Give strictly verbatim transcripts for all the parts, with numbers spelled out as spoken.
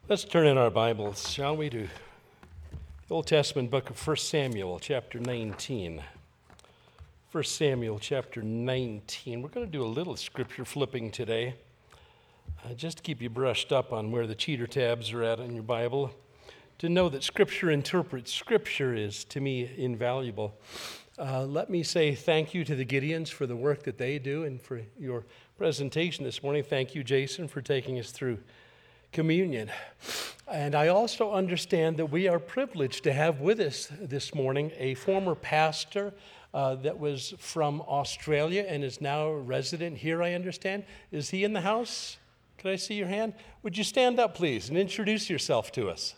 Let's turn in our Bibles, shall we, to the Old Testament book of First Samuel, chapter nineteen. First Samuel, chapter nineteen. We're going to do a little scripture flipping today, uh, just to keep you brushed up on where the cheater tabs are at in your Bible. To know that Scripture interprets Scripture is, to me, invaluable. Uh, let me say thank you to the Gideons for the work that they do and for your presentation this morning. Thank you, Jason, for taking us through communion. And I also understand that we are privileged to have with us this morning a former pastor uh, that was from Australia and is now a resident here, I understand. Is he in the house? Could I see your hand? Would you stand up, please, and introduce yourself to us?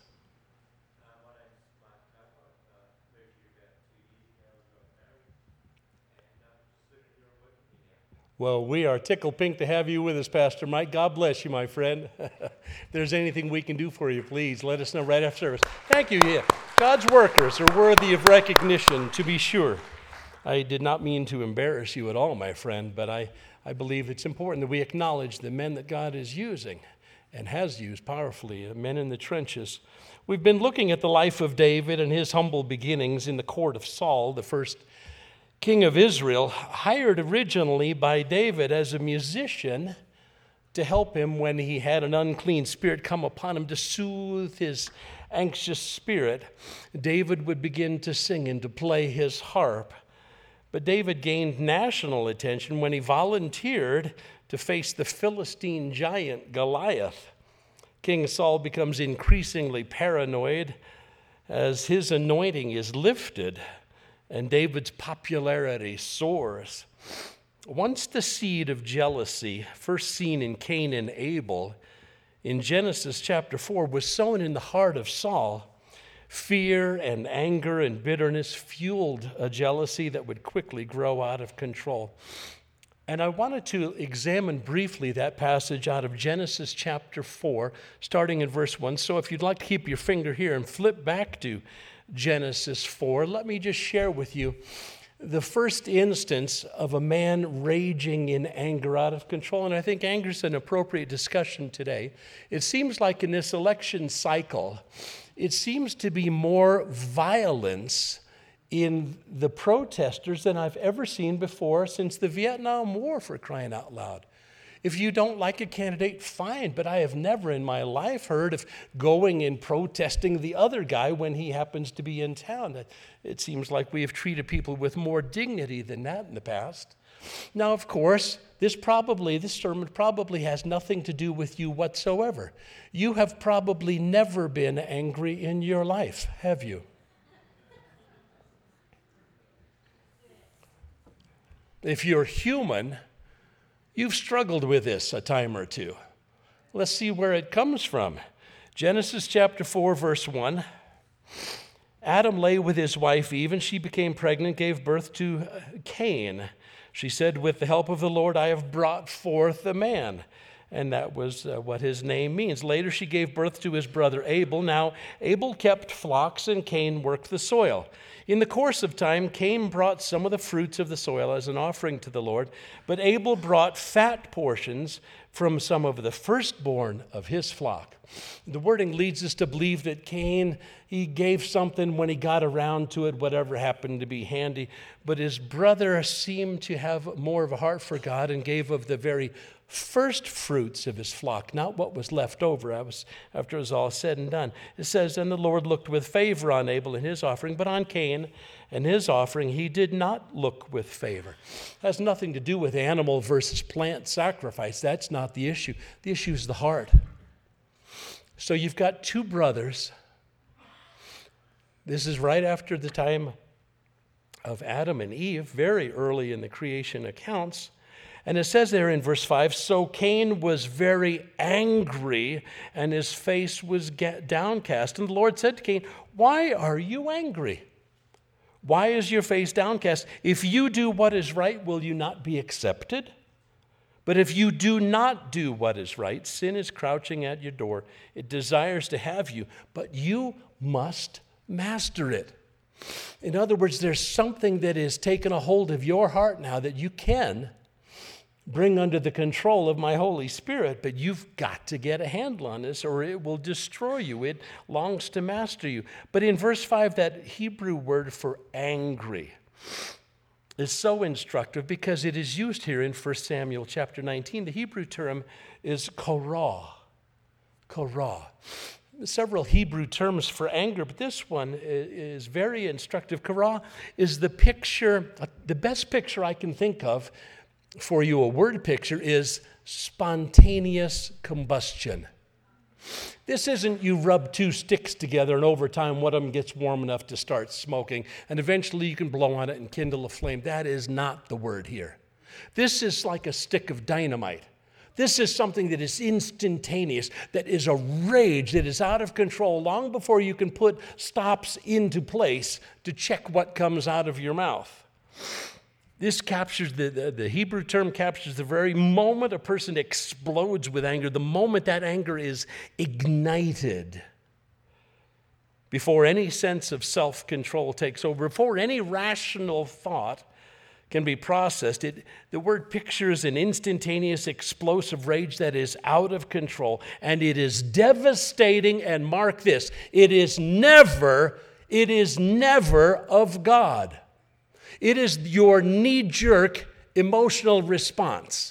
Well, we are tickled pink to have you with us, Pastor Mike. God bless you, my friend. If there's anything we can do for you, please let us know right after service. Thank you. Yeah. God's workers are worthy of recognition, to be sure. I did not mean to embarrass you at all, my friend, but I, I believe it's important that we acknowledge the men that God is using and has used powerfully, men in the trenches. We've been looking at the life of David and his humble beginnings in the court of Saul, the first king of Israel, hired originally by David as a musician to help him when he had an unclean spirit come upon him to soothe his anxious spirit. David would begin to sing and to play his harp. But David gained national attention when he volunteered to face the Philistine giant Goliath. King Saul becomes increasingly paranoid as his anointing is lifted and David's popularity soars. Once the seed of jealousy, first seen in Cain and Abel, in Genesis chapter four, was sown in the heart of Saul, fear and anger and bitterness fueled a jealousy that would quickly grow out of control. And I wanted to examine briefly that passage out of Genesis chapter four, starting in verse one. So if you'd like to keep your finger here and flip back to Genesis four, let me just share with you the first instance of a man raging in anger out of control. And I think anger is an appropriate discussion today. It seems like in this election cycle, it seems to be more violence in the protesters than I've ever seen before since the Vietnam War, for crying out loud. If you don't like a candidate, fine, but I have never in my life heard of going and protesting the other guy when he happens to be in town. It seems like we have treated people with more dignity than that in the past. Now, of course, this probably, this sermon probably has nothing to do with you whatsoever. You have probably never been angry in your life, have you? If you're human, you've struggled with this a time or two. Let's see where it comes from. Genesis chapter four, verse one. Adam lay with his wife Eve, and she became pregnant, gave birth to Cain. She said, "With the help of the Lord, I have brought forth a man." And that was uh, what his name means. Later, she gave birth to his brother Abel. Now, Abel kept flocks, and Cain worked the soil. In the course of time, Cain brought some of the fruits of the soil as an offering to the Lord, but Abel brought fat portions from some of the firstborn of his flock. The wording leads us to believe that Cain, he gave something when he got around to it, whatever happened to be handy, but his brother seemed to have more of a heart for God and gave of the very first fruits of his flock, not what was left over after it was all said and done. It says, "And the Lord looked with favor on Abel and his offering, but on Cain and his offering he did not look with favor." It has nothing to do with animal versus plant sacrifice. That's not the issue. The issue is the heart. So you've got two brothers. This is right after the time of Adam and Eve, very early in the creation accounts. And it says there in verse five, "So Cain was very angry, and his face was downcast. And the Lord said to Cain, 'Why are you angry? Why is your face downcast? If you do what is right, will you not be accepted? But if you do not do what is right, sin is crouching at your door. It desires to have you, but you must master it.'" In other words, there's something that is taken a hold of your heart now that you can bring under the control of my Holy Spirit, but you've got to get a handle on this or it will destroy you. It longs to master you. But in verse five, that Hebrew word for angry is so instructive because it is used here in First Samuel chapter nineteen. The Hebrew term is korah. Korah. Several Hebrew terms for anger, but this one is very instructive. Korah is the picture, the best picture I can think of for you, a word picture, is spontaneous combustion. This isn't you rub two sticks together and over time one of them gets warm enough to start smoking and eventually you can blow on it and kindle a flame. That is not the word here. This is like a stick of dynamite. This is something that is instantaneous, that is a rage, that is out of control long before you can put stops into place to check what comes out of your mouth. This captures, the, the, the Hebrew term captures the very moment a person explodes with anger, the moment that anger is ignited, before any sense of self-control takes over, before any rational thought can be processed. It, the word pictures an instantaneous, explosive rage that is out of control, and it is devastating, and mark this, it is never, it is never of God. It is your knee-jerk emotional response.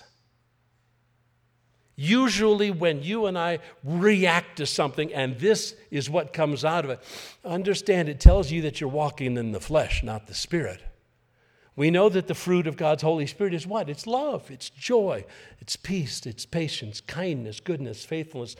Usually when you and I react to something, and this is what comes out of it, understand it tells you that you're walking in the flesh, not the Spirit. We know that the fruit of God's Holy Spirit is what? It's love, it's joy, it's peace, it's patience, kindness, goodness, faithfulness,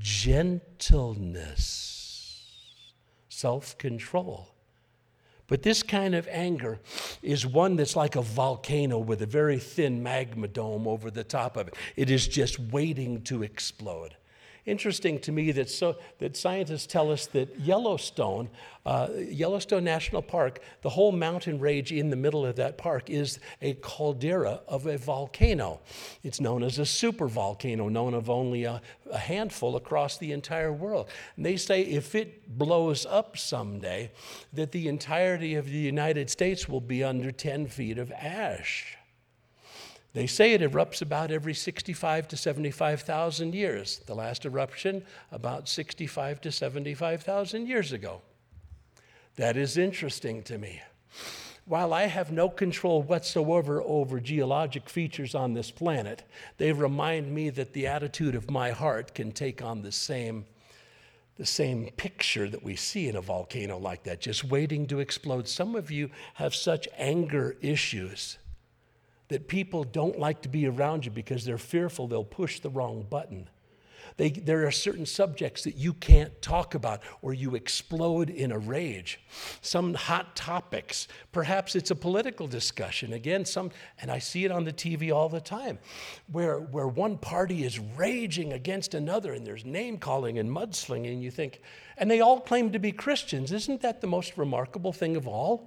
gentleness, self-control. But this kind of anger is one that's like a volcano with a very thin magma dome over the top of it. It is just waiting to explode. Interesting to me that so that scientists tell us that Yellowstone, uh, Yellowstone National Park, the whole mountain range in the middle of that park is a caldera of a volcano. It's known as a supervolcano, known of only a, a handful across the entire world. And they say if it blows up someday, that the entirety of the United States will be under ten feet of ash. They say it erupts about every sixty-five to seventy-five thousand years. The last eruption, about sixty-five to seventy-five thousand years ago. That is interesting to me. While I have no control whatsoever over geologic features on this planet, they remind me that the attitude of my heart can take on the same, the same picture that we see in a volcano like that, just waiting to explode. Some of you have such anger issues that people don't like to be around you because they're fearful they'll push the wrong button. They, there are certain subjects that you can't talk about or you explode in a rage. Some hot topics, perhaps it's a political discussion. Again, some, and I see it on the T V all the time, where, where one party is raging against another and there's name calling and mudslinging, and you think, and they all claim to be Christians. Isn't that the most remarkable thing of all?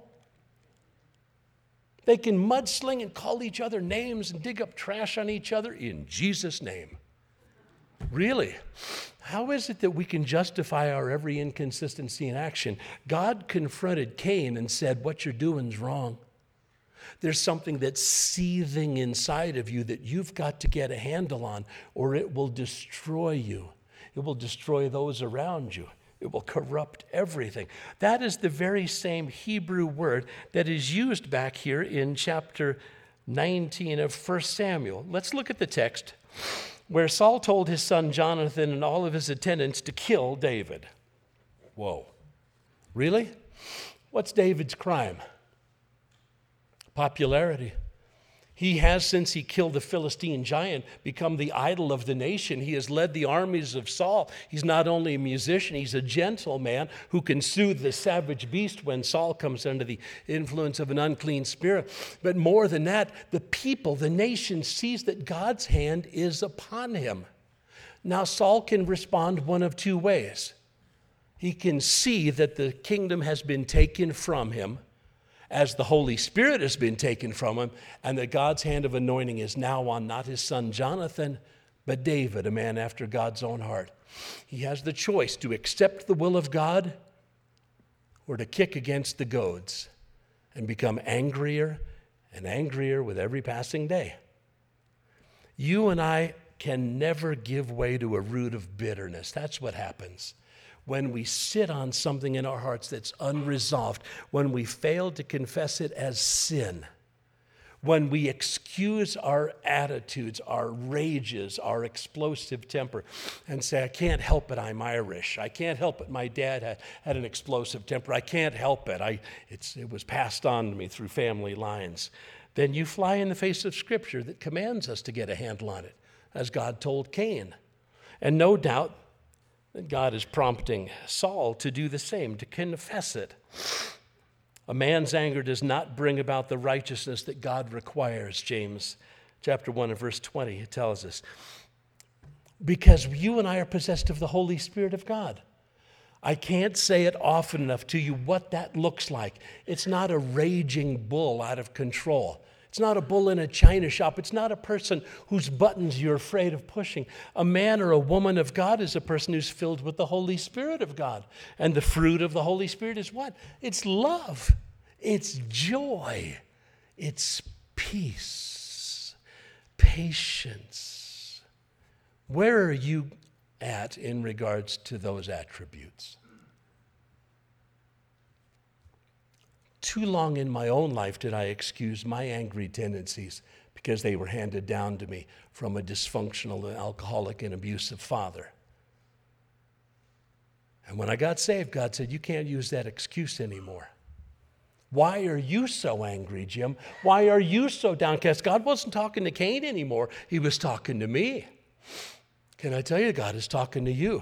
They can mudsling and call each other names and dig up trash on each other in Jesus' name. Really? How is it that we can justify our every inconsistency in action? God confronted Cain and said, what you're doing is wrong. There's something that's seething inside of you that you've got to get a handle on, or it will destroy you. It will destroy those around you. It will corrupt everything. That is the very same Hebrew word that is used back here in chapter nineteen of First Samuel. Let's look at the text where Saul told his son Jonathan and all of his attendants to kill David. Whoa. Really? What's David's crime? Popularity. He has, since he killed the Philistine giant, become the idol of the nation. He has led the armies of Saul. He's not only a musician, he's a gentle man who can soothe the savage beast when Saul comes under the influence of an unclean spirit. But more than that, the people, the nation, sees that God's hand is upon him. Now, Saul can respond one of two ways. He can see that the kingdom has been taken from him, as the Holy Spirit has been taken from him, and that God's hand of anointing is now on not his son Jonathan, but David, a man after God's own heart. He has the choice to accept the will of God or to kick against the goads and become angrier and angrier with every passing day. You and I can never give way to a root of bitterness. That's what happens when we sit on something in our hearts that's unresolved, when we fail to confess it as sin, when we excuse our attitudes, our rages, our explosive temper, and say, I can't help it, I'm Irish. I can't help it, my dad had, had an explosive temper. I can't help it. I, it's, it was passed on to me through family lines. Then you fly in the face of Scripture that commands us to get a handle on it, as God told Cain. And no doubt that God is prompting Saul to do the same, to confess it. A man's anger does not bring about the righteousness that God requires, James chapter one and verse twenty, it tells us. Because you and I are possessed of the Holy Spirit of God. I can't say it often enough to you what that looks like. It's not a raging bull out of control. It's not a bull in a china shop. It's not a person whose buttons you're afraid of pushing. A man or a woman of God is a person who's filled with the Holy Spirit of God. And the fruit of the Holy Spirit is what? It's love. It's joy. It's peace. Patience. Where are you at in regards to those attributes? Too long in my own life did I excuse my angry tendencies because they were handed down to me from a dysfunctional, alcoholic, and abusive father. And when I got saved, God said, you can't use that excuse anymore. Why are you so angry, Jim? Why are you so downcast? God wasn't talking to Cain anymore. He was talking to me. Can I tell you, God is talking to you?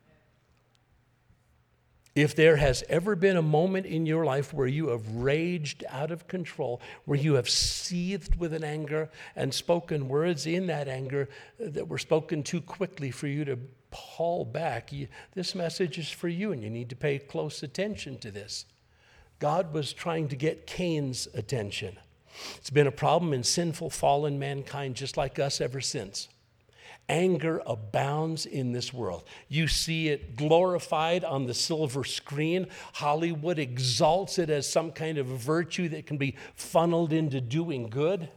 If there has ever been a moment in your life where you have raged out of control, where you have seethed with an anger and spoken words in that anger that were spoken too quickly for you to haul back, you, this message is for you, and you need to pay close attention to this. God was trying to get Cain's attention. It's been a problem in sinful, fallen mankind just like us ever since. Anger abounds in this world. You see it glorified on the silver screen. Hollywood exalts it as some kind of virtue that can be funneled into doing good.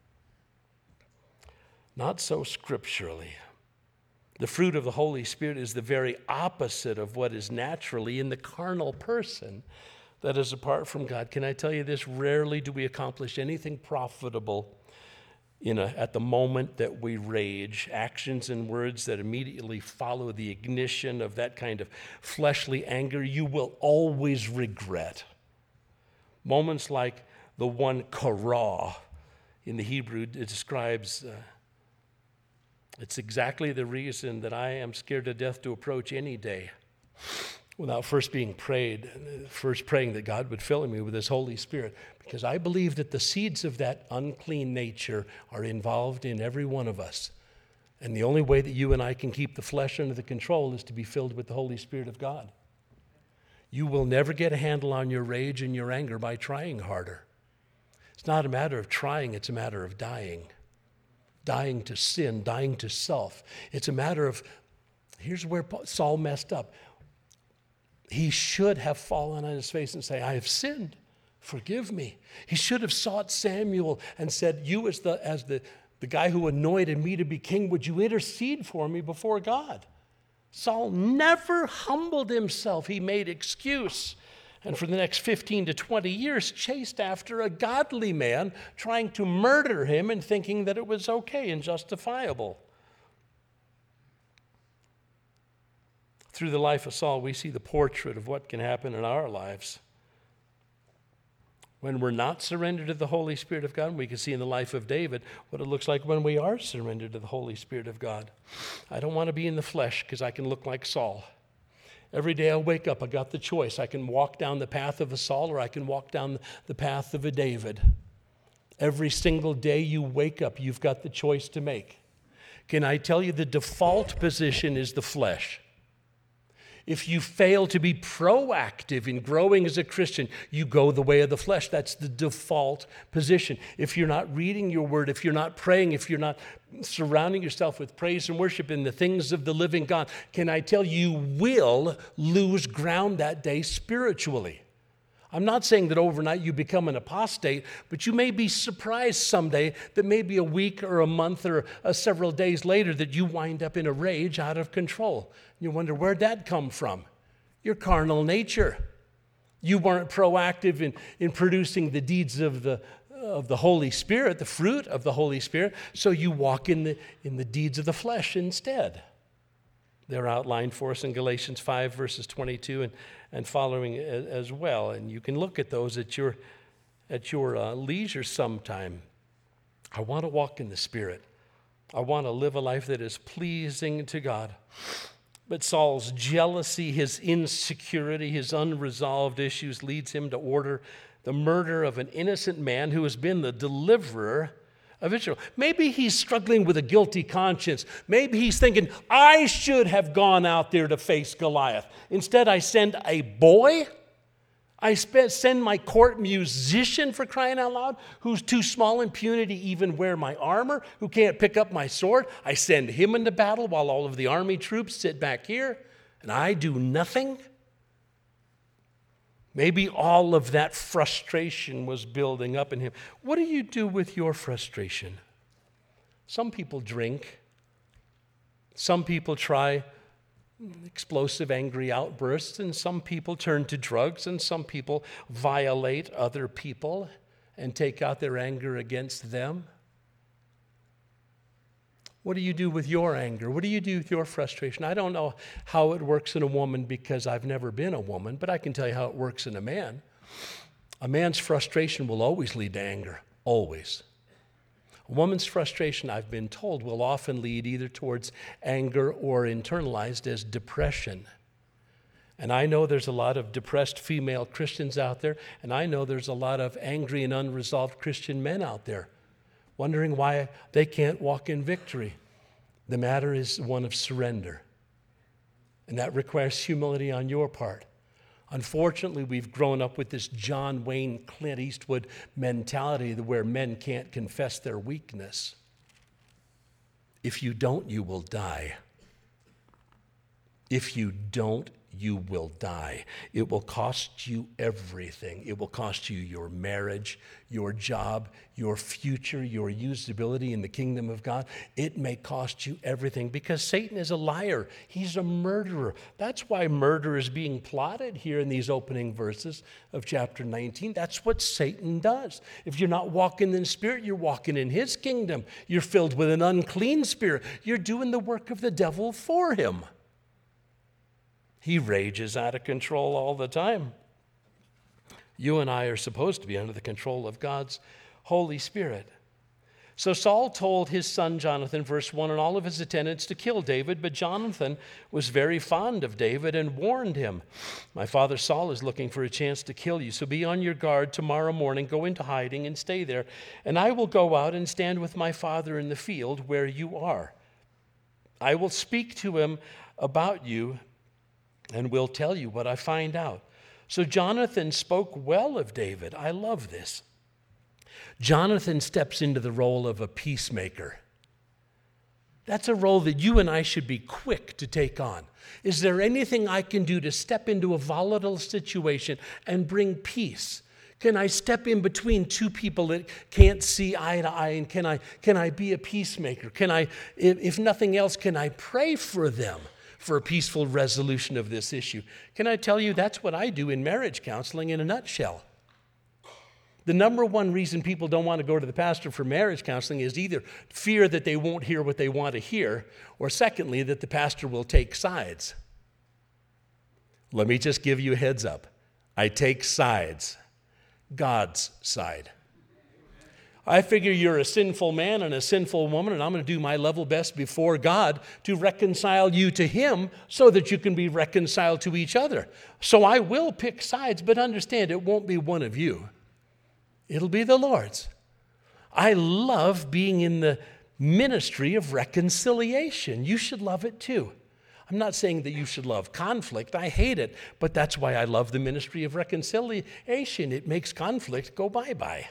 Not so scripturally. The fruit of the Holy Spirit is the very opposite of what is naturally in the carnal person that is apart from God. Can I tell you this? Rarely do we accomplish anything profitable You know, at the moment that we rage, actions and words that immediately follow the ignition of that kind of fleshly anger, you will always regret. Moments like the one korah in the Hebrew, it describes, uh, it's exactly the reason that I am scared to death to approach any day without first being prayed, first praying that God would fill me with His Holy Spirit, because I believe that the seeds of that unclean nature are involved in every one of us. And the only way that you and I can keep the flesh under the control is to be filled with the Holy Spirit of God. You will never get a handle on your rage and your anger by trying harder. It's not a matter of trying, it's a matter of dying. Dying to sin, dying to self. It's a matter of, here's where Saul messed up. He should have fallen on his face and say, I have sinned, forgive me. He should have sought Samuel and said, you as the as the, the guy who anointed me to be king, would you intercede for me before God? Saul never humbled himself. He made excuse. And for the next fifteen to twenty years, chased after a godly man, trying to murder him and thinking that it was okay and justifiable. Through the life of Saul, we see the portrait of what can happen in our lives when we're not surrendered to the Holy Spirit of God. And we can see in the life of David what it looks like when we are surrendered to the Holy Spirit of God. I don't want to be in the flesh because I can look like Saul. Every day I wake up, I got the choice. I can walk down the path of a Saul or I can walk down the path of a David. Every single day you wake up, you've got the choice to make. Can I tell you the default position is the flesh? If you fail to be proactive in growing as a Christian, you go the way of the flesh. That's the default position. If you're not reading your word, if you're not praying, if you're not surrounding yourself with praise and worship in the things of the living God, can I tell you, you will lose ground that day spiritually. I'm not saying that overnight you become an apostate, but you may be surprised someday that maybe a week or a month or uh, several days later that you wind up in a rage out of control. You wonder, where'd that come from? Your carnal nature. You weren't proactive in, in producing the deeds of the, of the Holy Spirit, the fruit of the Holy Spirit, so you walk in the, in the deeds of the flesh instead. They're outlined for us in Galatians five, verses twenty-two and, and following as well. And you can look at those at your, at your uh, leisure sometime. I want to walk in the Spirit. I want to live a life that is pleasing to God. But Saul's jealousy, his insecurity, his unresolved issues leads him to order the murder of an innocent man who has been the deliverer of Israel. Maybe he's struggling with a guilty conscience. Maybe he's thinking, I should have gone out there to face Goliath. Instead, I send a boy. I send my court musician, for crying out loud, who's too small in puny to even wear my armor, who can't pick up my sword. I send him into battle while all of the army troops sit back here, and I do nothing. Maybe all of that frustration was building up in him. What do you do with your frustration? Some people drink. Some people try explosive, angry outbursts, and some people turn to drugs, and some people violate other people and take out their anger against them. What do you do with your anger? What do you do with your frustration? I don't know how it works in a woman because I've never been a woman, but I can tell you how it works in a man. A man's frustration will always lead to anger, always. A woman's frustration, I've been told, will often lead either towards anger or internalized as depression. And I know there's a lot of depressed female Christians out there, and I know there's a lot of angry and unresolved Christian men out there, wondering why they can't walk in victory. The matter is one of surrender, and that requires humility on your part. Unfortunately, we've grown up with this John Wayne, Clint Eastwood mentality where men can't confess their weakness. If you don't, you will die. If you don't, you will die. It will cost you everything. It will cost you your marriage, your job, your future, your usability in the kingdom of God. It may cost you everything because Satan is a liar. He's a murderer. That's why murder is being plotted here in these opening verses of chapter nineteen. That's what Satan does. If you're not walking in the Spirit, you're walking in his kingdom. You're filled with an unclean spirit. You're doing the work of the devil for him. He rages out of control all the time. You and I are supposed to be under the control of God's Holy Spirit. So Saul told his son Jonathan, verse one, and all of his attendants to kill David, but Jonathan was very fond of David and warned him, my father Saul is looking for a chance to kill you, so be on your guard tomorrow morning, go into hiding and stay there, and I will go out and stand with my father in the field where you are. I will speak to him about you and will tell you what I find out. So Jonathan spoke well of David. I love this. Jonathan steps into the role of a peacemaker. That's a role that you and I should be quick to take on. Is there anything I can do to step into a volatile situation and bring peace? Can I step in between two people that can't see eye to eye, and can I, can I be a peacemaker? Can I, if, if nothing else, can I pray for them for a peaceful resolution of this issue? Can I tell you that's what I do in marriage counseling in a nutshell. The number one reason people don't want to go to the pastor for marriage counseling is either fear that they won't hear what they want to hear, or secondly, that the pastor will take sides. Let me just give you a heads up. I take sides. God's side. I figure you're a sinful man and a sinful woman, and I'm going to do my level best before God to reconcile you to him so that you can be reconciled to each other. So I will pick sides, but understand it won't be one of you. It'll be the Lord's. I love being in the ministry of reconciliation. You should love it too. I'm not saying that you should love conflict. I hate it, but that's why I love the ministry of reconciliation. It makes conflict go bye-bye.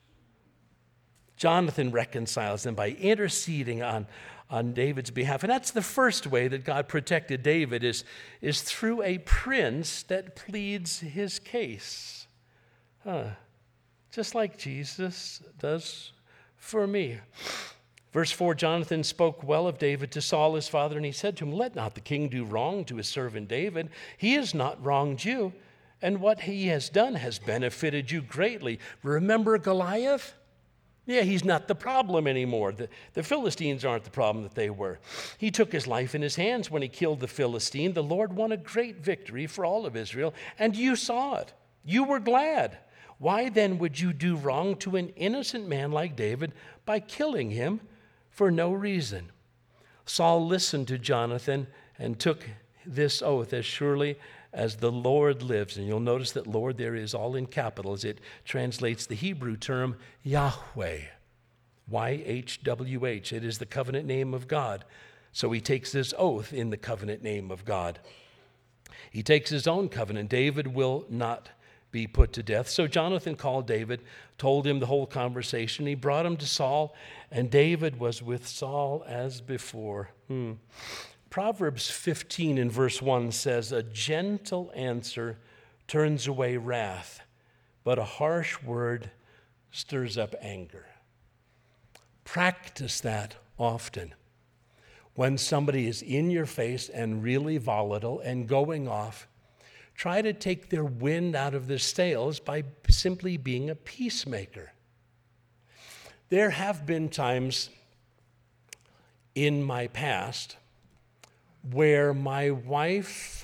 Jonathan reconciles them by interceding on, on David's behalf. And that's the first way that God protected David is, is through a prince that pleads his case. Huh. Just like Jesus does for me. Verse four, Jonathan spoke well of David to Saul his father, and he said to him, let not the king do wrong to his servant David. He has not wronged you, and what he has done has benefited you greatly. Remember Goliath? Yeah, he's not the problem anymore. The, the Philistines aren't the problem that they were. He took his life in his hands when he killed the Philistine. The Lord won a great victory for all of Israel, and you saw it. You were glad. Why then would you do wrong to an innocent man like David by killing him for no reason? Saul listened to Jonathan and took this oath, as surely as the Lord lives. And you'll notice that Lord there is all in capitals. It translates the Hebrew term Yahweh, Y H W H. It is the covenant name of God. So he takes this oath in the covenant name of God. He takes his own covenant. David will not be put to death. So Jonathan called David, told him the whole conversation. He brought him to Saul, and David was with Saul as before. Hmm. Proverbs fifteen in verse one says, a gentle answer turns away wrath, but a harsh word stirs up anger. Practice that often. When somebody is in your face and really volatile and going off, try to take their wind out of their sails by simply being a peacemaker. There have been times in my past where my wife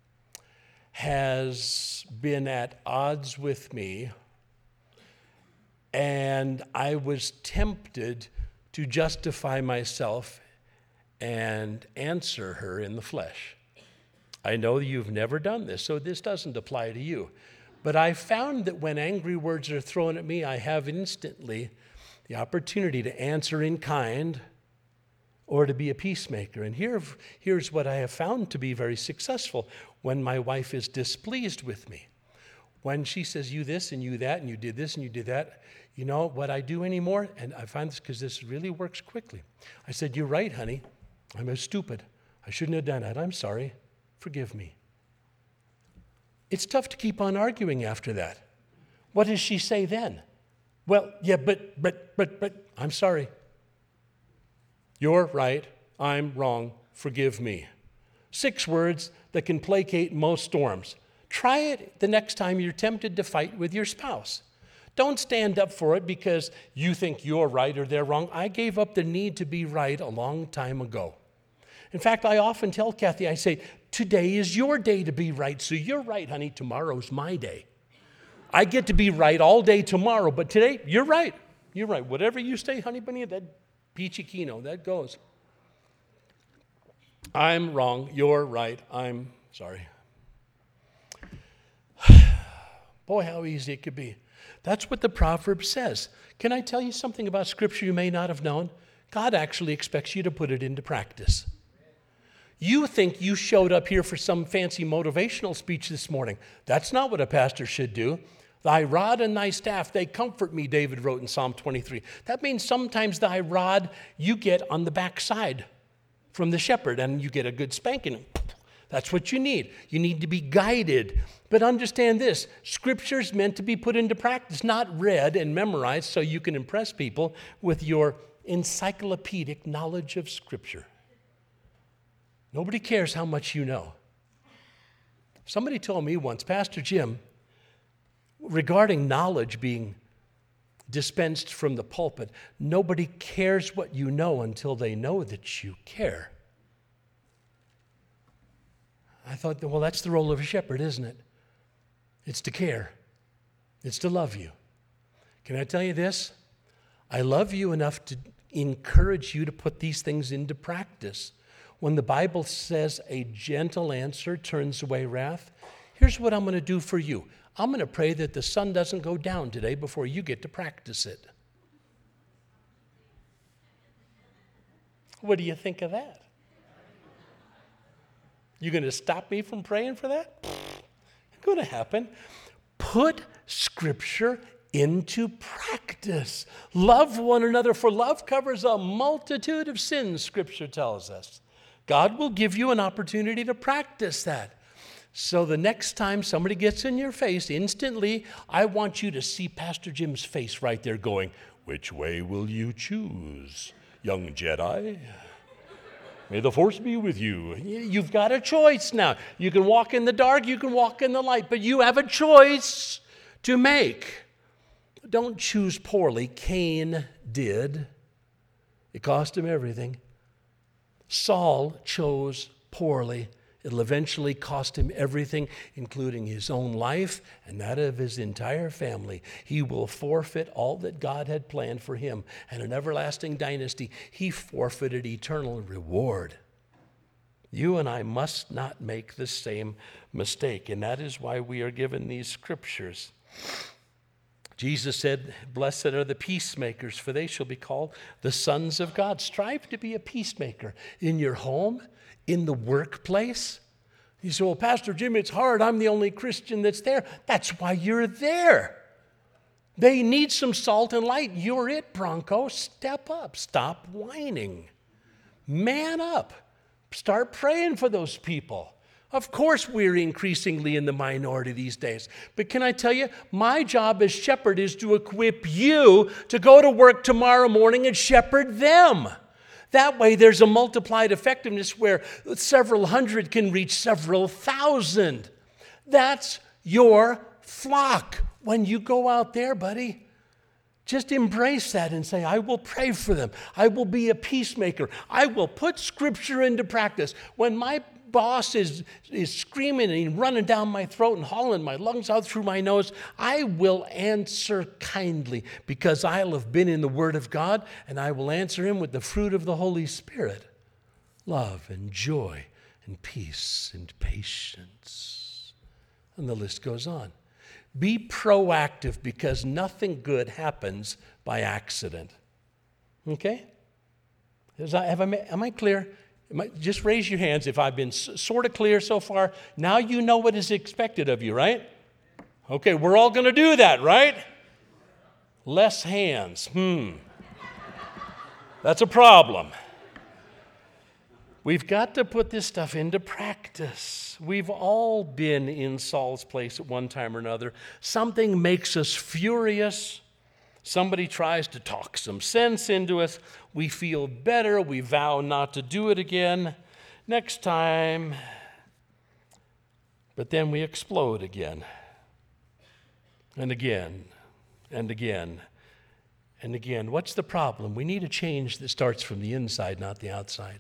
has been at odds with me, and I was tempted to justify myself and answer her in the flesh. I know you've never done this, so this doesn't apply to you. But I found that when angry words are thrown at me, I have instantly the opportunity to answer in kind or to be a peacemaker. And here, here's what I have found to be very successful when my wife is displeased with me. When she says, you this and you that, and you did this and you did that, you know what I do anymore? And I find this because this really works quickly. I said, you're right, honey. I'm stupid. I shouldn't have done that. I'm sorry. Forgive me. It's tough to keep on arguing after that. What does she say then? Well, yeah, but, but, but, but, I'm sorry. You're right. I'm wrong. Forgive me. Six words that can placate most storms. Try it the next time you're tempted to fight with your spouse. Don't stand up for it because you think you're right or they're wrong. I gave up the need to be right a long time ago. In fact, I often tell Kathy, I say, today is your day to be right. So you're right, honey. Tomorrow's my day. I get to be right all day tomorrow, but today, you're right. You're right. Whatever you say, honey bunny, that peachy kino, that goes. I'm wrong. You're right. I'm sorry. Boy, how easy it could be. That's what the proverb says. Can I tell you something about Scripture you may not have known? God actually expects you to put it into practice. You think you showed up here for some fancy motivational speech this morning. That's not what a pastor should do. Thy rod and thy staff, they comfort me, David wrote in Psalm twenty-three. That means sometimes thy rod you get on the backside from the shepherd and you get a good spanking. That's what you need. You need to be guided. But understand this, Scripture's meant to be put into practice, not read and memorized so you can impress people with your encyclopedic knowledge of Scripture. Nobody cares how much you know. Somebody told me once, Pastor Jim, regarding knowledge being dispensed from the pulpit, nobody cares what you know until they know that you care. I thought, well, that's the role of a shepherd, isn't it? It's to care. It's to love you. Can I tell you this? I love you enough to encourage you to put these things into practice. When the Bible says a gentle answer turns away wrath, here's what I'm going to do for you. I'm going to pray that the sun doesn't go down today before you get to practice it. What do you think of that? You going to stop me from praying for that? It's going to happen. Put Scripture into practice. Love one another, for love covers a multitude of sins, Scripture tells us. God will give you an opportunity to practice that. So the next time somebody gets in your face, instantly, I want you to see Pastor Jim's face right there going, "Which way will you choose, young Jedi? May the force be with you." You've got a choice now. You can walk in the dark, you can walk in the light, but you have a choice to make. Don't choose poorly. Cain did. It cost him everything. Saul chose poorly. It'll eventually cost him everything, including his own life and that of his entire family. He will forfeit all that God had planned for him and an everlasting dynasty. He forfeited eternal reward. You and I must not make the same mistake, and that is why we are given these scriptures. Jesus said, "Blessed are the peacemakers, for they shall be called the sons of God." Strive to be a peacemaker in your home, in the workplace. You say, "Well, Pastor Jim, it's hard. I'm the only Christian that's there." That's why you're there. They need some salt and light. You're it, Bronco. Step up. Stop whining. Man up. Start praying for those people. Of course, we're increasingly in the minority these days. But can I tell you, my job as shepherd is to equip you to go to work tomorrow morning and shepherd them. That way, there's a multiplied effectiveness where several hundred can reach several thousand. That's your flock. When you go out there, buddy, just embrace that and say, "I will pray for them. I will be a peacemaker. I will put Scripture into practice." When my boss is, is screaming and running down my throat and hauling my lungs out through my nose, I will answer kindly because I'll have been in the Word of God, and I will answer him with the fruit of the Holy Spirit: love and joy and peace and patience. And the list goes on. Be proactive because nothing good happens by accident. Okay? Is I, have I, am I clear? Just raise your hands if I've been sort of clear so far. Now you know what is expected of you, right? Okay, we're all going to do that, right? Less hands. Hmm. That's a problem. We've got to put this stuff into practice. We've all been in Saul's place at one time or another. Something makes us furious. Somebody tries to talk some sense into us. We feel better. We vow not to do it again. Next time. But then we explode again. And again. And again. And again. What's the problem? We need a change that starts from the inside, not the outside.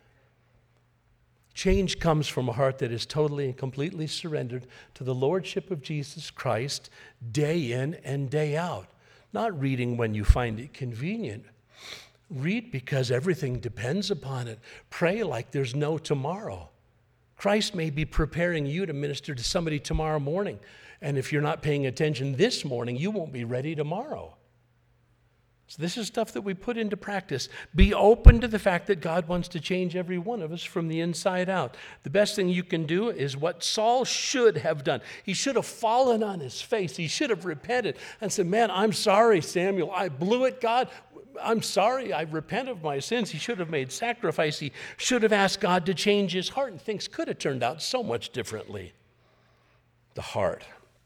Change comes from a heart that is totally and completely surrendered to the Lordship of Jesus Christ day in and day out. Not reading when you find it convenient. Read because everything depends upon it. Pray like there's no tomorrow. Christ may be preparing you to minister to somebody tomorrow morning. And if you're not paying attention this morning, you won't be ready tomorrow. So this is stuff that we put into practice. Be open to the fact that God wants to change every one of us from the inside out. The best thing you can do is what Saul should have done. He should have fallen on his face. He should have repented and said, "Man, I'm sorry, Samuel. I blew it, God. I'm sorry. I repent of my sins." He should have made sacrifice. He should have asked God to change his heart, and things could have turned out so much differently. The heart.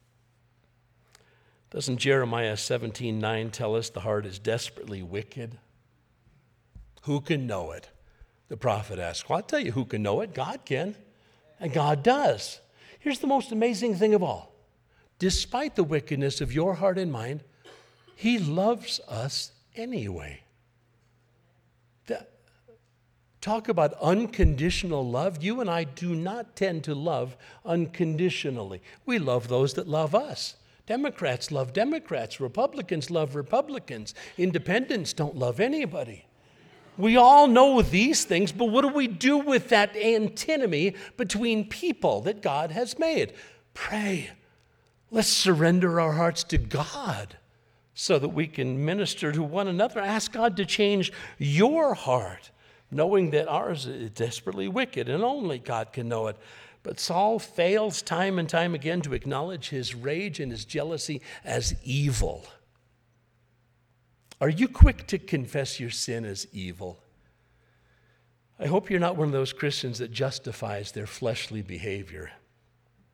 Doesn't Jeremiah seventeen nine tell us the heart is desperately wicked? Who can know it? The prophet asks. Well, I'll tell you who can know it. God can. And God does. Here's the most amazing thing of all. Despite the wickedness of your heart and mind, he loves us anyway. The, talk about unconditional love. You and I do not tend to love unconditionally. We love those that love us. Democrats love Democrats. Republicans love Republicans. Independents don't love anybody. We all know these things, but what do we do with that antinomy between people that God has made? Pray. Let's surrender our hearts to God so that we can minister to one another. Ask God to change your heart, knowing that ours is desperately wicked and only God can know it. But Saul fails time and time again to acknowledge his rage and his jealousy as evil. Are you quick to confess your sin as evil? I hope you're not one of those Christians that justifies their fleshly behavior.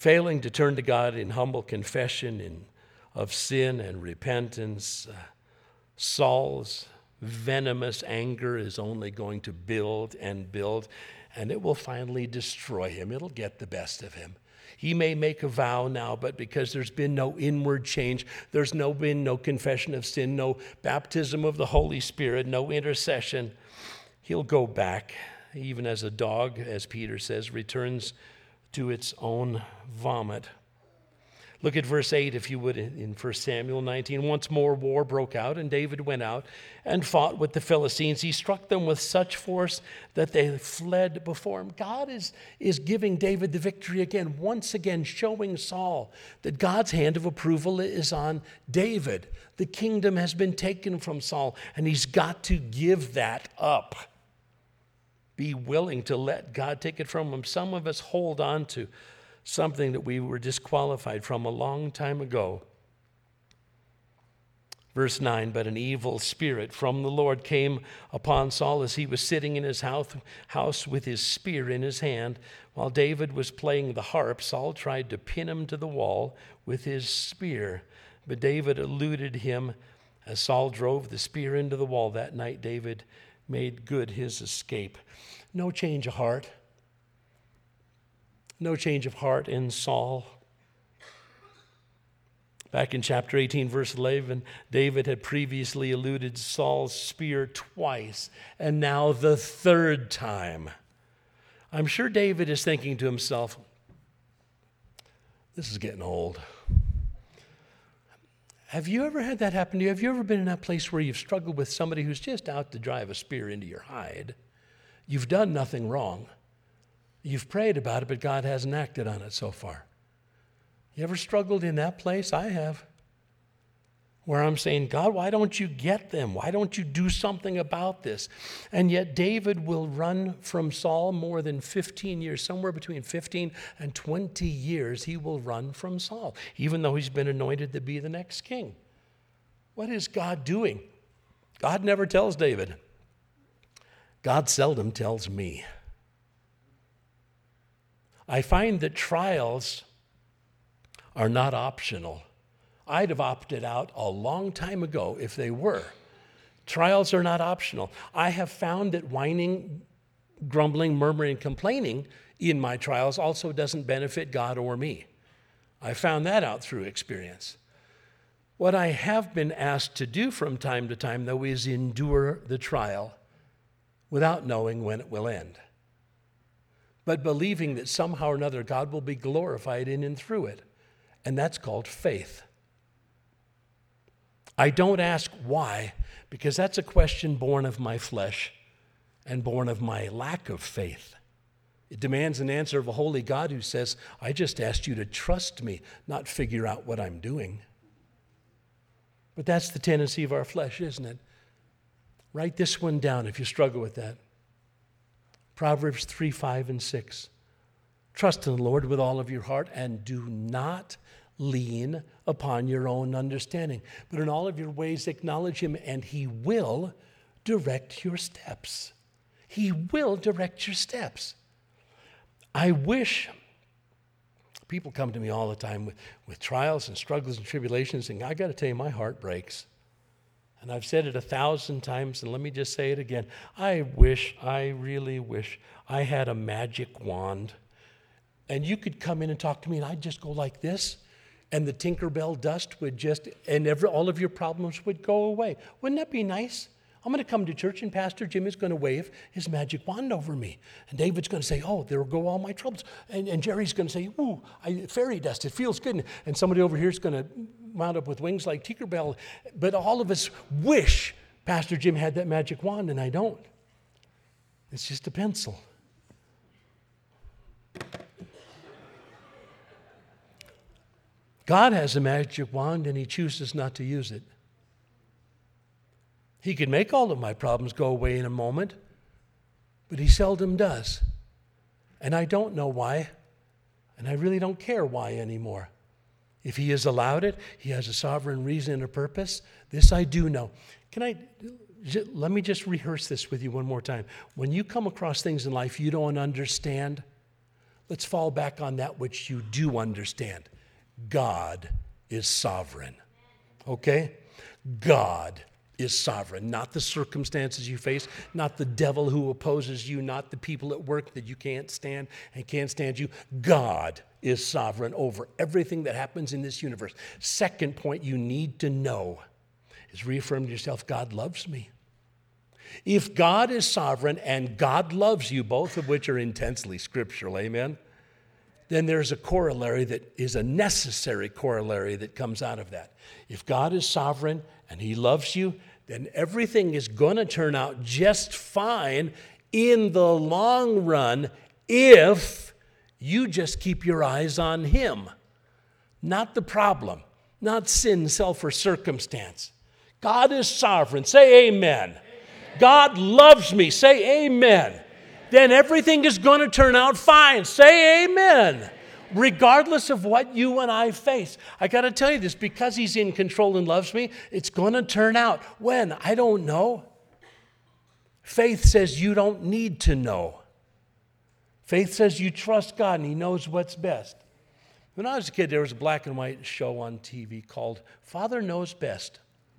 failing to turn to God in humble confession in, of sin and repentance, uh, Saul's venomous anger is only going to build and build, and it will finally destroy him. It'll get the best of him. He may make a vow now, but because there's been no inward change, there's no been no confession of sin, no baptism of the Holy Spirit, no intercession, he'll go back, even as a dog, as Peter says, returns to its own vomit. Look at verse eight, if you would, in First Samuel nineteen. Once more war broke out, and David went out and fought with the Philistines. He struck them with such force that they fled before him. God is, is giving David the victory again, once again showing Saul that God's hand of approval is on David. The kingdom has been taken from Saul, and he's got to give that up. Be willing to let God take it from him. Some of us hold on to something that we were disqualified from a long time ago. Verse nine, but an evil spirit from the Lord came upon Saul as he was sitting in his house with his spear in his hand. While David was playing the harp, Saul tried to pin him to the wall with his spear. But David eluded him as Saul drove the spear into the wall. That night, David made good his escape. No change of heart. No change of heart in Saul. Back in chapter eighteen, verse eleven, David had previously eluded Saul's spear twice, and now the third time. I'm sure David is thinking to himself, this is getting old. Have you ever had that happen to you? Have you ever been in that place where you've struggled with somebody who's just out to drive a spear into your hide? You've done nothing wrong. You've prayed about it, but God hasn't acted on it so far. You ever struggled in that place? I have. Where I'm saying, God, why don't you get them? Why don't you do something about this? And yet David will run from Saul more than fifteen years, somewhere between fifteen and twenty years, he will run from Saul, even though he's been anointed to be the next king. What is God doing? God never tells David. God seldom tells me. I find that trials are not optional. I'd have opted out a long time ago if they were. Trials are not optional. I have found that whining, grumbling, murmuring, complaining in my trials also doesn't benefit God or me. I found that out through experience. What I have been asked to do from time to time, though, is endure the trial without knowing when it will end, but believing that somehow or another God will be glorified in and through it. And that's called faith. I don't ask why, because that's a question born of my flesh and born of my lack of faith. It demands an answer of a holy God who says, I just asked you to trust me, not figure out what I'm doing. But that's the tendency of our flesh, isn't it? Write this one down if you struggle with that. Proverbs three, five, and six. Trust in the Lord with all of your heart and do not lean upon your own understanding, but in all of your ways acknowledge him and he will direct your steps. He will direct your steps. I wish, people come to me all the time with, with trials and struggles and tribulations, and I got to tell you, my heart breaks. And I've said it a thousand times, and let me just say it again. I wish, I really wish I had a magic wand, and you could come in and talk to me, and I'd just go like this, and the Tinkerbell dust would just, and every, all of your problems would go away. Wouldn't that be nice? I'm going to come to church, and Pastor Jim is going to wave his magic wand over me. And David's going to say, oh, there go all my troubles. And, and Jerry's going to say, ooh, I, fairy dust, it feels good. And somebody over here is going to wound up with wings like Tinkerbell. But all of us wish Pastor Jim had that magic wand, and I don't. It's just a pencil. God has a magic wand, and he chooses not to use it. He could make all of my problems go away in a moment, but he seldom does. And I don't know why, and I really don't care why anymore. If he has allowed it, he has a sovereign reason and a purpose. This I do know. Can I, let me just rehearse this with you one more time. When you come across things in life you don't understand, let's fall back on that which you do understand. God is sovereign. Okay? God is sovereign, not the circumstances you face, not the devil who opposes you, not the people at work that you can't stand and can't stand you. God is sovereign over everything that happens in this universe. Second point you need to know is reaffirm to yourself, God loves me. If God is sovereign and God loves you, both of which are intensely scriptural, amen, then there's a corollary that is a necessary corollary that comes out of that. If God is sovereign and he loves you, then everything is going to turn out just fine in the long run if you just keep your eyes on him, not the problem, not sin, self, or circumstance. God is sovereign. Say amen. Amen. God loves me. Say amen. Amen. Then everything is going to turn out fine. Say amen. Regardless of what you and I face. I got to tell you this, because he's in control and loves me, it's going to turn out. When? I don't know. Faith says you don't need to know. Faith says you trust God and he knows what's best. When I was a kid, there was a black and white show on T V called Father Knows Best.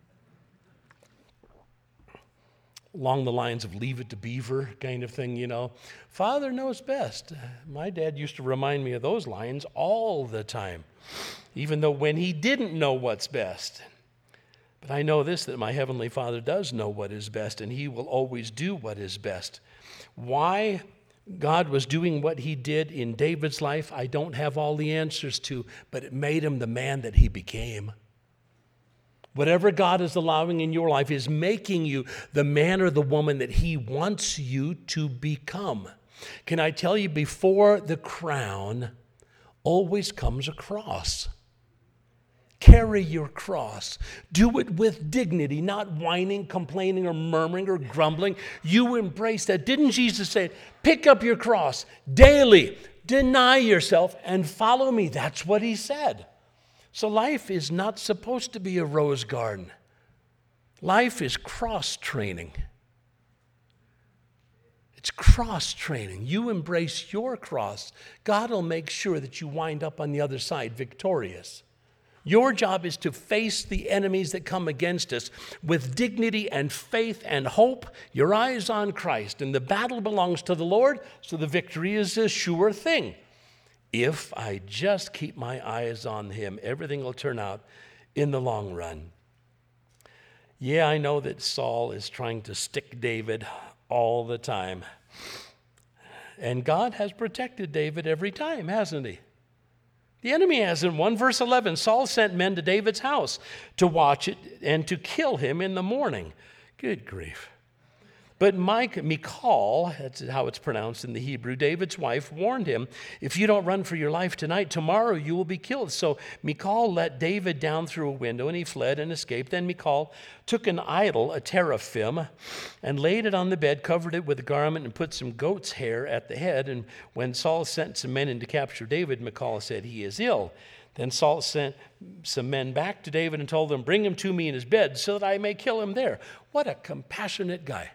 Along the lines of Leave It to Beaver kind of thing, you know. Father knows best. My dad used to remind me of those lines all the time, even though when he didn't know what's best. But I know this, that my Heavenly Father does know what is best, and he will always do what is best. Why God was doing what he did in David's life, I don't have all the answers to, but it made him the man that he became. Whatever God is allowing in your life is making you the man or the woman that he wants you to become. Can I tell you, before the crown always comes a cross. Carry your cross. Do it with dignity, not whining, complaining, or murmuring, or grumbling. You embrace that. Didn't Jesus say, pick up your cross daily, deny yourself, and follow me? That's what he said. So life is not supposed to be a rose garden. Life is cross-training. It's cross-training. You embrace your cross. God will make sure that you wind up on the other side victorious. Your job is to face the enemies that come against us with dignity and faith and hope, your eyes on Christ. And the battle belongs to the Lord, so the victory is a sure thing. If I just keep my eyes on him, everything will turn out in the long run. Yeah, I know that Saul is trying to stick David all the time. And God has protected David every time, hasn't he? The enemy hasn't won. Verse eleven, Saul sent men to David's house to watch it and to kill him in the morning. Good grief. But Mike, Michal, that's how it's pronounced in the Hebrew, David's wife, warned him, if you don't run for your life tonight, tomorrow you will be killed. So Michal let David down through a window, and he fled and escaped. Then Michal took an idol, a teraphim, and laid it on the bed, covered it with a garment, and put some goat's hair at the head. And when Saul sent some men in to capture David, Michal said, he is ill. Then Saul sent some men back to David and told them, bring him to me in his bed so that I may kill him there. What a compassionate guy.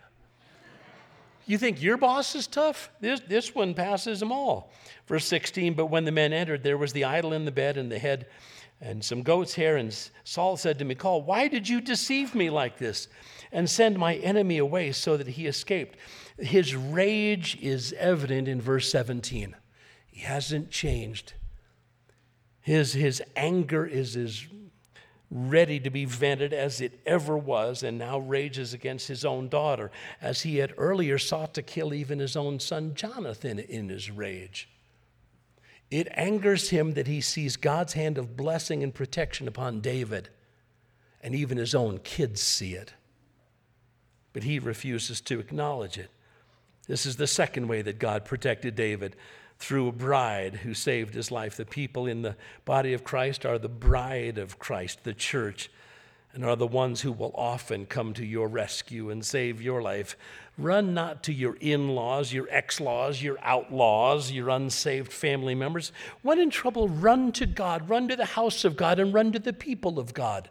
You think your boss is tough? This, this one passes them all. Verse sixteen, but when the men entered, there was the idol in the bed and the head and some goat's hair. And Saul said to Michal, why did you deceive me like this and send my enemy away so that he escaped? His rage is evident in verse seventeen. He hasn't changed. His, his anger is as ready to be vented as it ever was, and now rages against his own daughter, as he had earlier sought to kill even his own son Jonathan in his rage. It angers him that he sees God's hand of blessing and protection upon David, and even his own kids see it. But he refuses to acknowledge it. This is the second way that God protected David, through a bride who saved his life. The people in the body of Christ are the bride of Christ, the church, and are the ones who will often come to your rescue and save your life. Run not to your in-laws, your ex-laws, your outlaws, your unsaved family members. When in trouble, run to God, run to the house of God, and run to the people of God.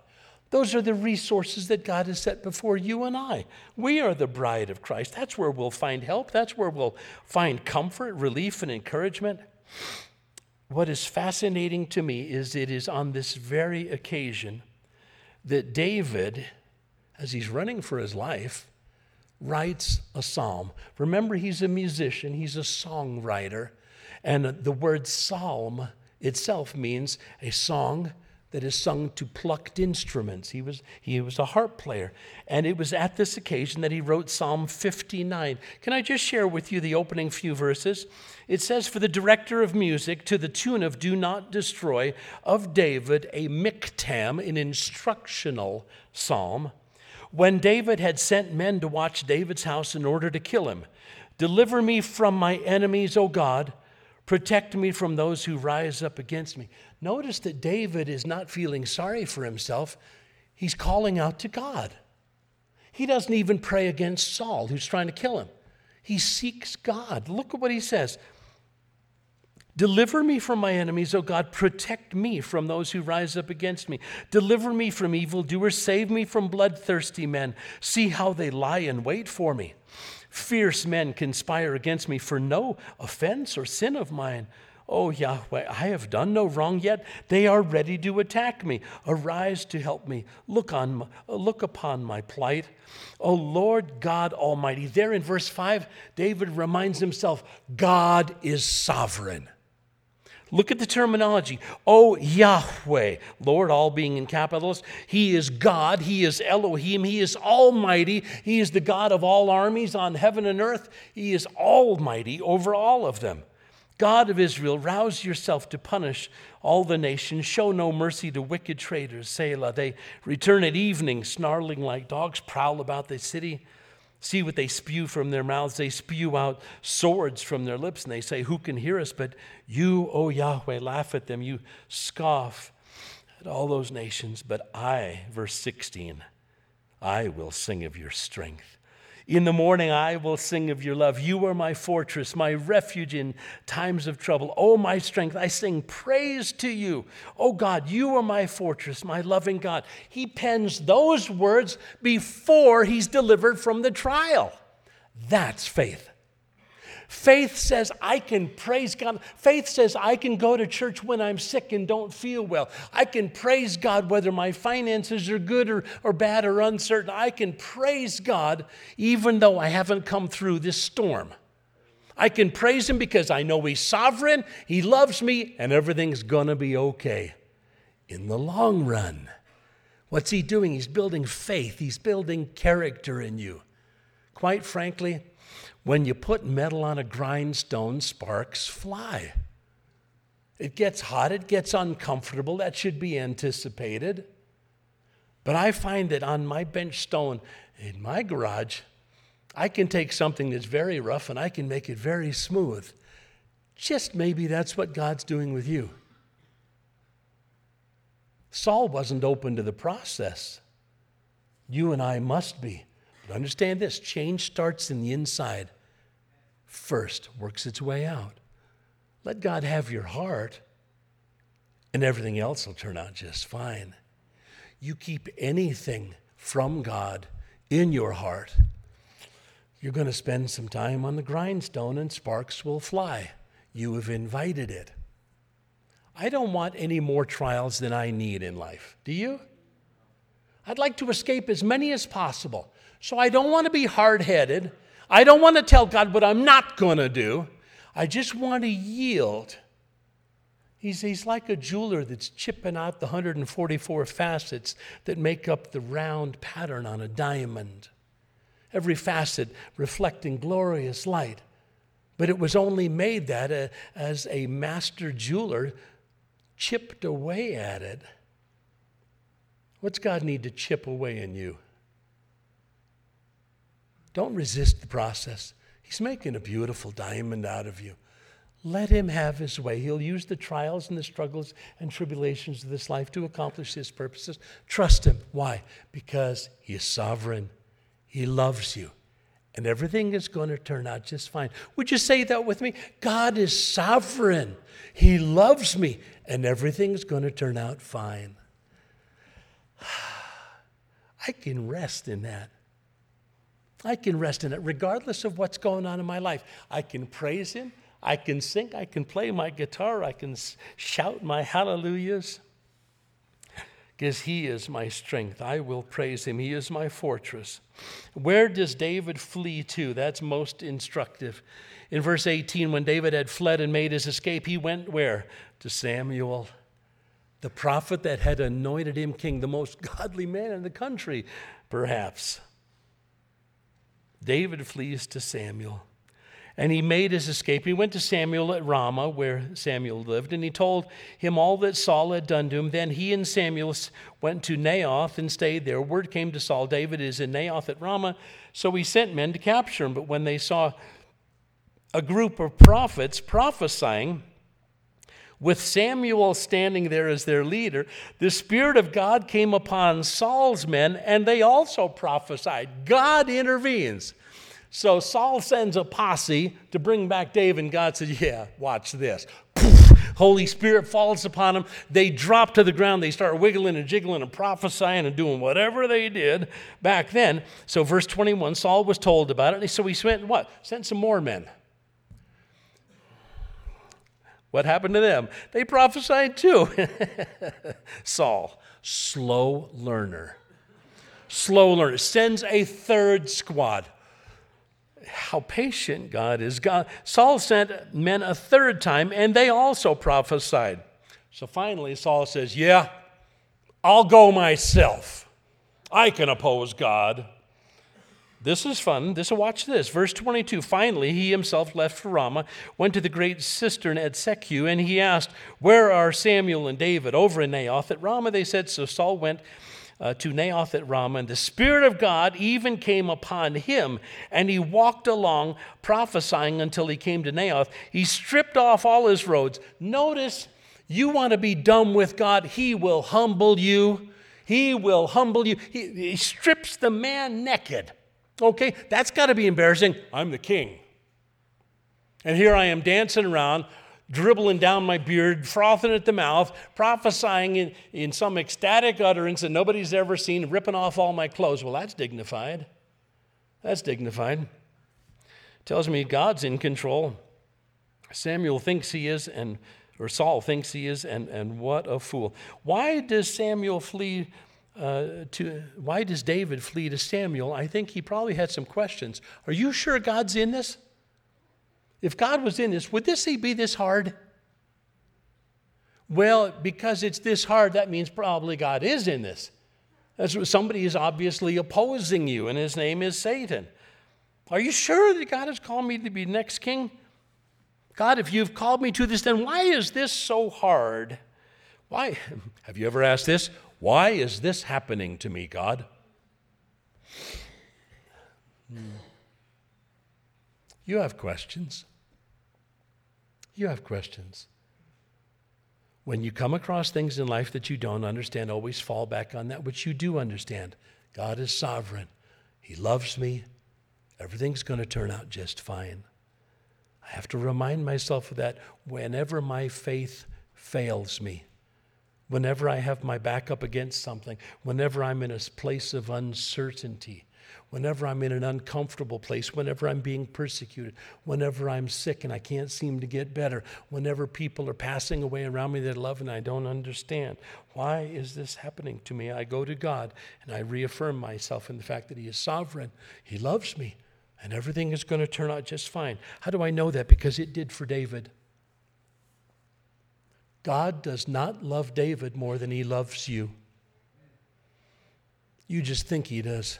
Those are the resources that God has set before you and I. We are the bride of Christ. That's where we'll find help. That's where we'll find comfort, relief, and encouragement. What is fascinating to me is it is on this very occasion that David, as he's running for his life, writes a psalm. Remember, he's a musician. He's a songwriter. And the word psalm itself means a song that is sung to plucked instruments. He was, he was a harp player. And it was at this occasion that he wrote Psalm fifty-nine. Can I just share with you the opening few verses? It says, "For the director of music, to the tune of Do Not Destroy, of David, a miktam," an instructional psalm, "when David had sent men to watch David's house in order to kill him. Deliver me from my enemies, O God. Protect me from those who rise up against me." Notice that David is not feeling sorry for himself. He's calling out to God. He doesn't even pray against Saul, who's trying to kill him. He seeks God. Look at what he says. "Deliver me from my enemies, O God. Protect me from those who rise up against me. Deliver me from evildoers. Save me from bloodthirsty men. See how they lie in wait for me. Fierce men conspire against me for no offense or sin of mine. O Yahweh, I have done no wrong, yet they are ready to attack me. Arise to help me. Look on, my, look upon my plight. O Lord God Almighty." There in verse five, David reminds himself, God is sovereign. Look at the terminology. O Yahweh, Lord, all being in capitals. He is God. He is Elohim. He is almighty. He is the God of all armies on heaven and earth. He is almighty over all of them. God of Israel, rouse yourself to punish all the nations. Show no mercy to wicked traitors. Selah. They return at evening, snarling like dogs, prowl about the city. See what they spew from their mouths. They spew out swords from their lips, and they say, "Who can hear us?" But you, O Yahweh, laugh at them. You scoff at all those nations. But I, verse sixteen, I will sing of your strength. In the morning I will sing of your love. You are my fortress, my refuge in times of trouble. Oh, my strength, I sing praise to you. Oh God, you are my fortress, my loving God. He pens those words before he's delivered from the trial. That's faith. Faith says I can praise God. Faith says I can go to church when I'm sick and don't feel well. I can praise God whether my finances are good or, or bad or uncertain. I can praise God even though I haven't come through this storm. I can praise him because I know he's sovereign, he loves me, and everything's going to be okay in the long run. What's he doing? He's building faith. He's building character in you. Quite frankly, when you put metal on a grindstone, sparks fly. It gets hot, it gets uncomfortable. That should be anticipated. But I find that on my bench stone in my garage, I can take something that's very rough and I can make it very smooth. Just maybe that's what God's doing with you. Saul wasn't open to the process. You and I must be. But understand this, change starts in the inside first, works its way out. Let God have your heart, and everything else will turn out just fine. You keep anything from God in your heart, you're going to spend some time on the grindstone and sparks will fly. You have invited it. I don't want any more trials than I need in life. Do you? I'd like to escape as many as possible. So I don't want to be hard-headed. I don't want to tell God what I'm not going to do. I just want to yield. He's, he's like a jeweler that's chipping out the one hundred forty-four facets that make up the round pattern on a diamond. Every facet reflecting glorious light. But it was only made that uh, as a master jeweler chipped away at it. What's God need to chip away in you? Don't resist the process. He's making a beautiful diamond out of you. Let him have his way. He'll use the trials and the struggles and tribulations of this life to accomplish his purposes. Trust him. Why? Because he is sovereign. He loves you. And everything is going to turn out just fine. Would you say that with me? God is sovereign. He loves me. And everything's going to turn out fine. I can rest in that. I can rest in it regardless of what's going on in my life. I can praise him. I can sing. I can play my guitar. I can shout my hallelujahs. Because he is my strength. I will praise him. He is my fortress. Where does David flee to? That's most instructive. In verse eighteen, when David had fled and made his escape, he went where? To Samuel, the prophet that had anointed him king, the most godly man in the country, perhaps. David flees to Samuel. And he made his escape. He went to Samuel at Ramah, where Samuel lived, and he told him all that Saul had done to him. Then he and Samuel went to Naioth and stayed there. Word came to Saul, David is in Naioth at Ramah. So he sent men to capture him. But when they saw a group of prophets prophesying, with Samuel standing there as their leader, the Spirit of God came upon Saul's men, and they also prophesied. God intervenes. So Saul sends a posse to bring back David, and God said, yeah, watch this. Holy Spirit falls upon them. They drop to the ground. They start wiggling and jiggling and prophesying and doing whatever they did back then. So verse twenty-one, Saul was told about it. So he went and what? Sent some more men. What happened to them? They prophesied too. Saul, slow learner. Slow learner. Sends a third squad. How patient God is. God. Saul sent men a third time, and they also prophesied. So finally, Saul says, yeah, I'll go myself. I can oppose God. This is fun. This, watch this. Verse twenty-two, finally, he himself left for Ramah, went to the great cistern at Secu, and he asked, where are Samuel and David? Over in Naioth at Ramah, they said. So Saul went Uh, to Naioth at Ramah, and the Spirit of God even came upon him, and he walked along prophesying until he came to Naioth. He stripped off all his robes. Notice, you want to be dumb with God, he will humble you. He will humble you. He, he strips the man naked. Okay, that's got to be embarrassing. I'm the king. And here I am dancing around, dribbling down my beard, frothing at the mouth, prophesying in, in some ecstatic utterance that nobody's ever seen, ripping off all my clothes. Well, that's dignified. That's dignified. Tells me God's in control. Samuel thinks he is, and or Saul thinks he is, and, and what a fool. Why does Samuel flee uh, to, why does David flee to Samuel? I think he probably had some questions. Are you sure God's in this? If God was in this, would this be this hard? Well, because it's this hard, that means probably God is in this. That's what, somebody is obviously opposing you, and his name is Satan. Are you sure that God has called me to be next king? God, if you've called me to this, then why is this so hard? Why? Have you ever asked this? Why is this happening to me, God? Hmm. You have questions. You have questions. When you come across things in life that you don't understand, always fall back on that which you do understand. God is sovereign. He loves me. Everything's going to turn out just fine. I have to remind myself of that whenever my faith fails me, whenever I have my back up against something, whenever I'm in a place of uncertainty, whenever I'm in an uncomfortable place, whenever I'm being persecuted, whenever I'm sick and I can't seem to get better, whenever people are passing away around me that I love and I don't understand. Why is this happening to me? I go to God and I reaffirm myself in the fact that he is sovereign. He loves me and everything is going to turn out just fine. How do I know that? Because it did for David. God does not love David more than he loves you. You just think he does.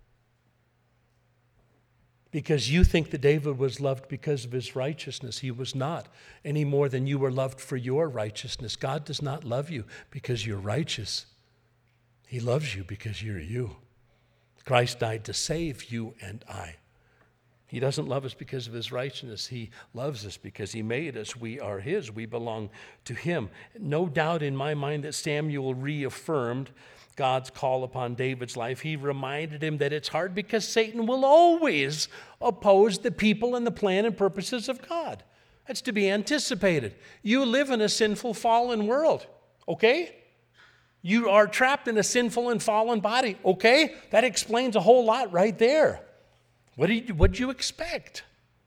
Because you think that David was loved because of his righteousness. He was not, any more than you were loved for your righteousness. God does not love you because you're righteous. He loves you because you're you. Christ died to save you and I. He doesn't love us because of his righteousness. He loves us because he made us. We are his. We belong to him. No doubt in my mind that Samuel reaffirmed God's call upon David's life. He reminded him that it's hard because Satan will always oppose the people and the plan and purposes of God. That's to be anticipated. You live in a sinful, fallen world, okay? You are trapped in a sinful and fallen body. Okay, that explains a whole lot right there. What did you, what did you expect?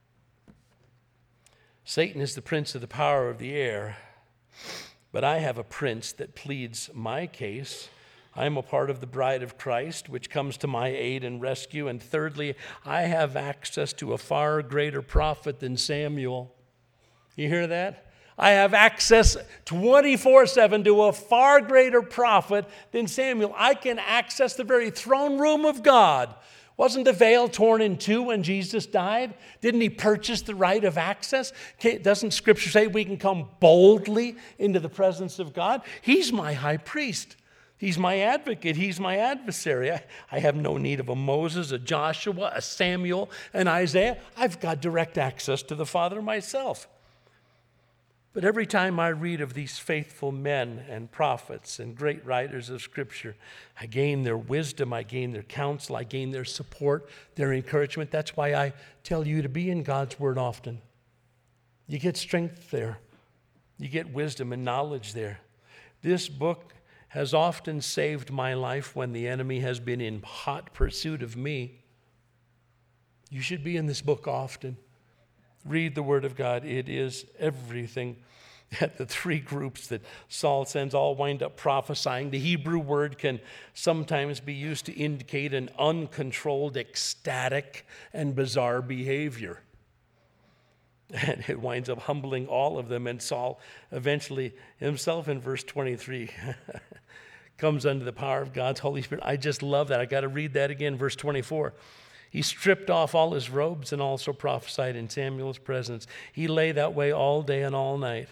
Satan is the prince of the power of the air, but I have a prince that pleads my case. I am a part of the bride of Christ, which comes to my aid and rescue. And thirdly, I have access to a far greater prophet than Samuel. You hear that? I have access twenty-four seven to a far greater prophet than Samuel. I can access the very throne room of God. Wasn't the veil torn in two when Jesus died? Didn't he purchase the right of access? Doesn't Scripture say we can come boldly into the presence of God? He's my high priest. He's my advocate. He's my adversary. I, I have no need of a Moses, a Joshua, a Samuel, an Isaiah. I've got direct access to the Father myself. But every time I read of these faithful men and prophets and great writers of Scripture, I gain their wisdom, I gain their counsel, I gain their support, their encouragement. That's why I tell you to be in God's Word often. You get strength there. You get wisdom and knowledge there. This book has often saved my life when the enemy has been in hot pursuit of me. You should be in this book often. Read the Word of God. It is everything. The three groups that Saul sends all wind up prophesying. The Hebrew word can sometimes be used to indicate an uncontrolled, ecstatic, and bizarre behavior. And it winds up humbling all of them. And Saul eventually himself in verse twenty-three comes under the power of God's Holy Spirit. I just love that. I got to read that again, verse twenty-four. He stripped off all his robes and also prophesied in Samuel's presence. He lay that way all day and all night.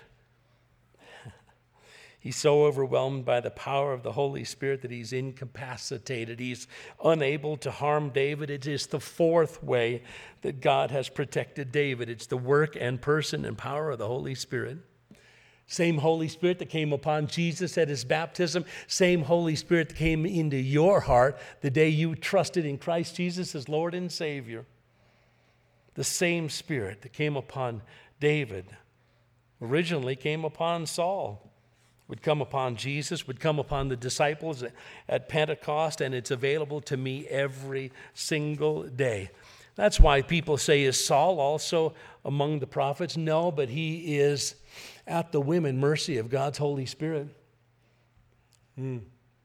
He's so overwhelmed by the power of the Holy Spirit that he's incapacitated. He's unable to harm David. It is the fourth way that God has protected David. It's the work and person and power of the Holy Spirit. Same Holy Spirit that came upon Jesus at his baptism, same Holy Spirit that came into your heart the day you trusted in Christ Jesus as Lord and Savior. The same Spirit that came upon David originally came upon Saul, would come upon Jesus, would come upon the disciples at Pentecost, and it's available to me every single day. That's why people say, is Saul also among the prophets? No, but he is at the whim and mercy of God's Holy Spirit. Mm.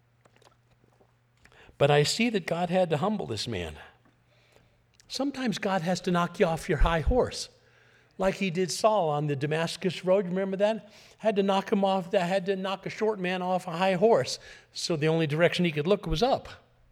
But I see that God had to humble this man. Sometimes God has to knock you off your high horse, like he did Saul on the Damascus road. Remember that? Had to knock him off, had to knock a short man off a high horse, so the only direction he could look was up.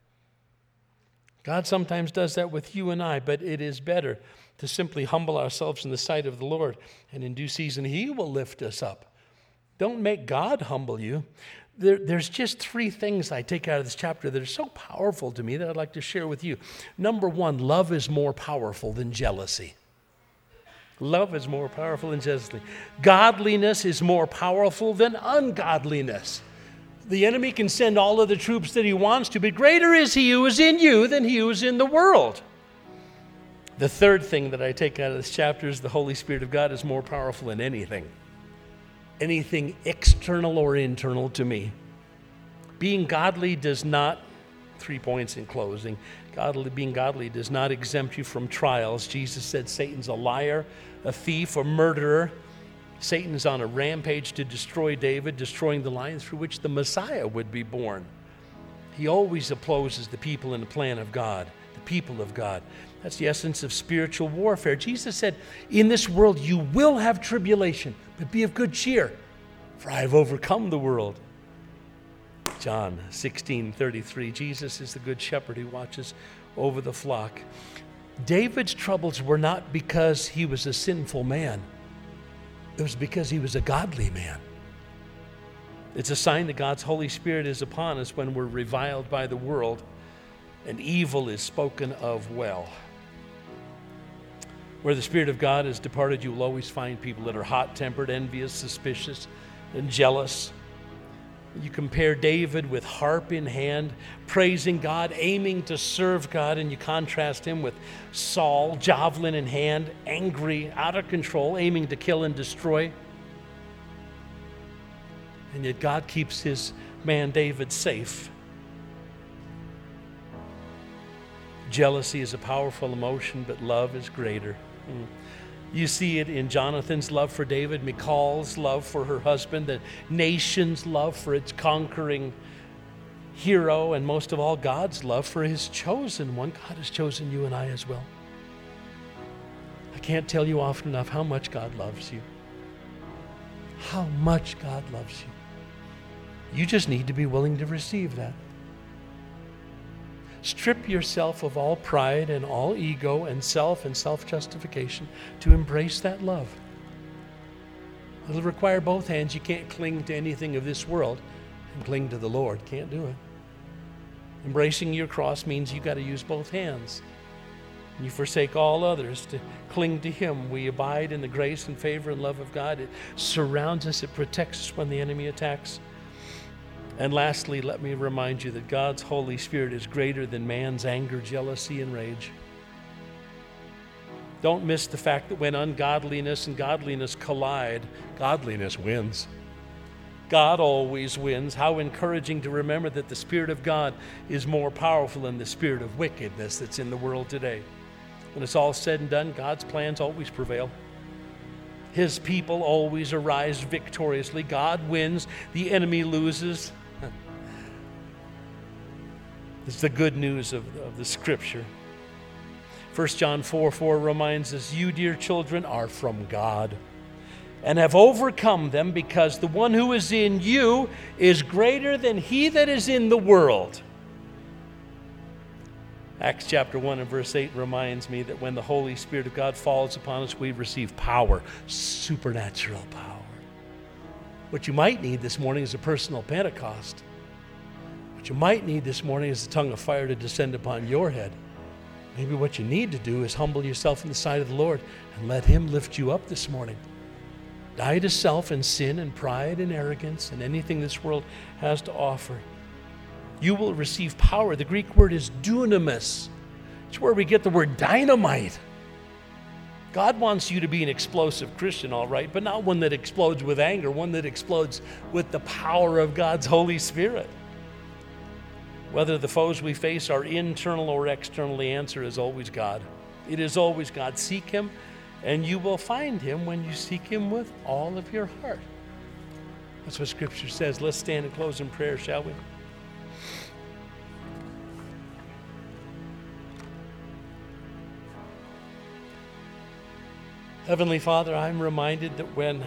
God sometimes does that with you and I, but it is better to simply humble ourselves in the sight of the Lord, and in due season, he will lift us up. Don't make God humble you. There, there's just three things I take out of this chapter that are so powerful to me that I'd like to share with you. Number one, love is more powerful than jealousy. Love is more powerful than jealousy. Godliness is more powerful than ungodliness. The enemy can send all of the troops that he wants to, but greater is he who is in you than he who is in the world. The third thing that I take out of this chapter is the Holy Spirit of God is more powerful than anything. Anything external or internal to me. Being godly does not, three points in closing, godly, being godly does not exempt you from trials. Jesus said Satan's a liar, a thief, a murderer. Satan is on a rampage to destroy David, destroying the line through which the Messiah would be born. He always opposes the people in the plan of God, the people of God. That's the essence of spiritual warfare. Jesus said, in this world you will have tribulation, but be of good cheer, for I have overcome the world. John sixteen thirty-three, Jesus is the good shepherd who watches over the flock. David's troubles were not because he was a sinful man. It was because he was a godly man. It's a sign that God's Holy Spirit is upon us when we're reviled by the world and evil is spoken of well. Where the Spirit of God has departed, you will always find people that are hot-tempered, envious, suspicious, and jealous. You compare David with harp in hand, praising God, aiming to serve God, and you contrast him with Saul, javelin in hand, angry, out of control, aiming to kill and destroy. And yet God keeps his man David safe. Jealousy is a powerful emotion, but love is greater. Mm. You see it in Jonathan's love for David, Michal's love for her husband, the nation's love for its conquering hero, and most of all, God's love for his chosen one. God has chosen you and I as well. I can't tell you often enough how much God loves you. How much God loves you. You just need to be willing to receive that. Strip yourself of all pride and all ego and self and self-justification to embrace that love. It'll require both hands. You can't cling to anything of this world and cling to the Lord. Can't do it. Embracing your cross means you got to use both hands. You forsake all others to cling to Him. We abide in the grace and favor and love of God. It surrounds us. It protects us when the enemy attacks. And lastly, let me remind you that God's Holy Spirit is greater than man's anger, jealousy, and rage. Don't miss the fact that when ungodliness and godliness collide, godliness wins. God always wins. How encouraging to remember that the Spirit of God is more powerful than the spirit of wickedness that's in the world today. When it's all said and done, God's plans always prevail. His people always arise victoriously. God wins, the enemy loses. It's the good news of, of the Scripture. First John four four reminds us, you, dear children, are from God and have overcome them, because the one who is in you is greater than he that is in the world. Acts chapter one and verse eight reminds me that when the Holy Spirit of God falls upon us, we receive power, supernatural power. What you might need this morning is a personal Pentecost. What you might need this morning is the tongue of fire to descend upon your head. Maybe what you need to do is humble yourself in the sight of the Lord and let Him lift you up this morning. Die to self and sin and pride and arrogance and anything this world has to offer. You will receive power. The Greek word is dunamis. It's where we get the word dynamite. God wants you to be an explosive Christian, all right, but not one that explodes with anger, one that explodes with the power of God's Holy Spirit. Whether the foes we face are internal or external, the answer is always God. It is always God. Seek Him, and you will find Him when you seek Him with all of your heart. That's what Scripture says. Let's stand and close in prayer, shall we? Heavenly Father, I'm reminded that when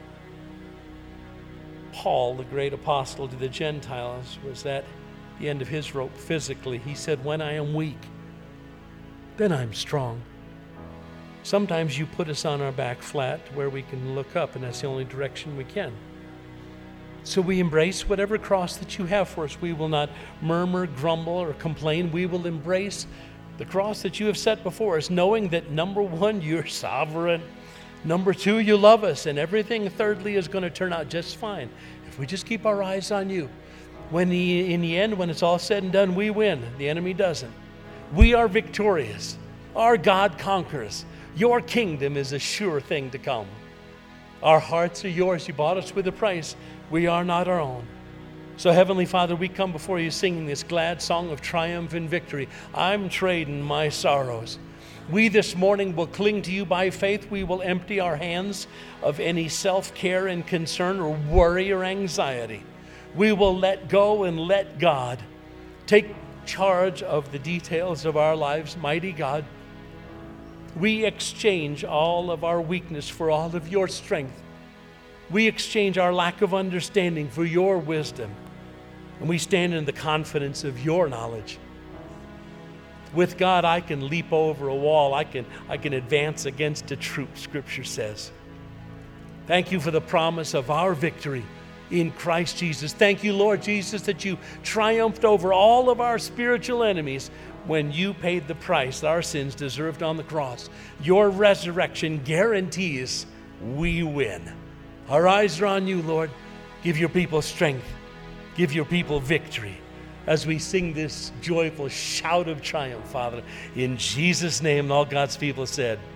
Paul, the great apostle to the Gentiles, was at the end of his rope physically, he said, when I am weak, then I'm strong. Sometimes you put us on our back flat where we can look up, and that's the only direction we can. So we embrace whatever cross that you have for us. We will not murmur, grumble, or complain. We will embrace the cross that you have set before us, knowing that number one, you're sovereign. Number two, you love us, and everything thirdly is going to turn out just fine if we just keep our eyes on you. When the, in the end, when it's all said and done, we win. The enemy doesn't. We are victorious. Our God conquers. Your kingdom is a sure thing to come. Our hearts are yours. You bought us with a price. We are not our own. So, Heavenly Father, we come before you singing this glad song of triumph and victory. I'm trading my sorrows. We this morning will cling to you by faith. We will empty our hands of any self-care and concern or worry or anxiety. We will let go and let God take charge of the details of our lives. Mighty God, we exchange all of our weakness for all of your strength. We exchange our lack of understanding for your wisdom. And we stand in the confidence of your knowledge. With God, I can leap over a wall. I can, I can advance against a troop, Scripture says. Thank you for the promise of our victory in Christ Jesus. Thank you, Lord Jesus, that you triumphed over all of our spiritual enemies when you paid the price that our sins deserved on the cross. Your resurrection guarantees we win. Our eyes are on you, Lord. Give your people strength. Give your people victory as we sing this joyful shout of triumph, Father. In Jesus' name, all God's people said,